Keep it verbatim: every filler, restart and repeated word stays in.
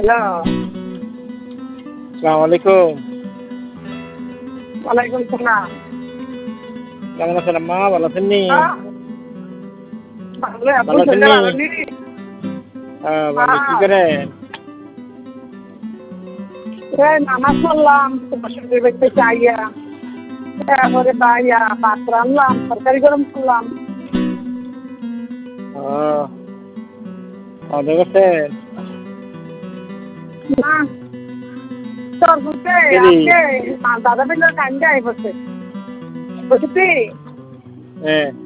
Hello. আসসালামু আলাইকুম। ওয়ালাইকুম সালাম। কেমন আছেন আম্মা? ভালো আছেন নি? হ্যাঁ, ভালো আব্বু ভালো আছেন শরীরটা নি? ভালো নি? হ্যাঁ, ভালো। কি হ্যাঁ, করেন? এই নামাজ পড়লাম তোমার সঙ্গে দেখতে চাইয়া। তারপরে বাইয়া ভাত রান্নলাম, তরকারি গরম করলাম। ও, খাওয়া দাওয়া করছেন? না, তোর বুঝতে কেডি? আজকে দাদা বিলের কান্দে আই বসে। বুঝছি? হ্যাঁ।